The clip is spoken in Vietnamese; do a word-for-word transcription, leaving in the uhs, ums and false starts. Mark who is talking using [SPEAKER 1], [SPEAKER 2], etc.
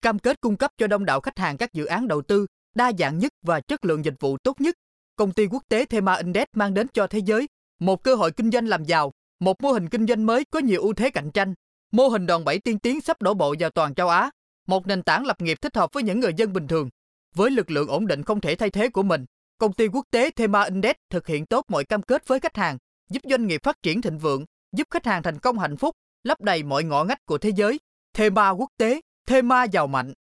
[SPEAKER 1] cam kết cung cấp cho đông đảo khách hàng các dự án đầu tư đa dạng nhất và chất lượng dịch vụ tốt nhất. Công ty quốc tế Thema Index mang đến cho thế giới một cơ hội kinh doanh làm giàu, một mô hình kinh doanh mới có nhiều ưu thế cạnh tranh, mô hình đòn bẩy tiên tiến sắp đổ bộ vào toàn châu Á, một nền tảng lập nghiệp thích hợp với những người dân bình thường. Với lực lượng ổn định không thể thay thế của mình, công ty quốc tế Thema Index thực hiện tốt mọi cam kết với khách hàng, giúp doanh nghiệp phát triển thịnh vượng, giúp khách hàng thành công hạnh phúc, lấp đầy mọi ngõ ngách của thế giới. Thema quốc tế, Thema giàu mạnh.